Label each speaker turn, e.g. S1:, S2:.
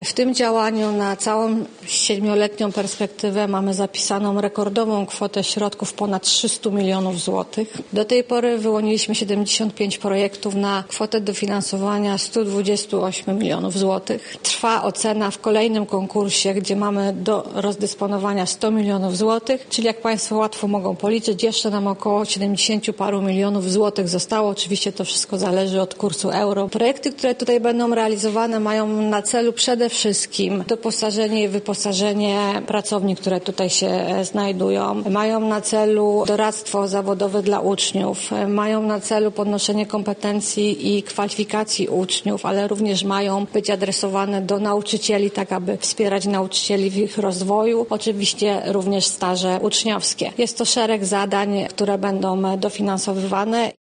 S1: W tym działaniu na całą 7-letnią perspektywę mamy zapisaną rekordową kwotę środków ponad 300 milionów złotych. Do tej pory wyłoniliśmy 75 projektów na kwotę dofinansowania 128 milionów złotych. Trwa ocena w kolejnym konkursie, gdzie mamy do rozdysponowania 100 milionów złotych, czyli jak Państwo łatwo mogą policzyć, jeszcze nam około 70 paru milionów złotych zostało. Oczywiście to wszystko zależy od kursu euro. Projekty, które tutaj będą realizowane, mają na celu przede wszystkim doposażenie i wyposażenie pracowni, które tutaj się znajdują. Mają na celu doradztwo zawodowe dla uczniów, mają na celu podnoszenie kompetencji i kwalifikacji uczniów, ale również mają być adresowane do nauczycieli, tak aby wspierać nauczycieli w ich rozwoju. Oczywiście również staże uczniowskie. Jest to szereg zadań, które będą dofinansowywane.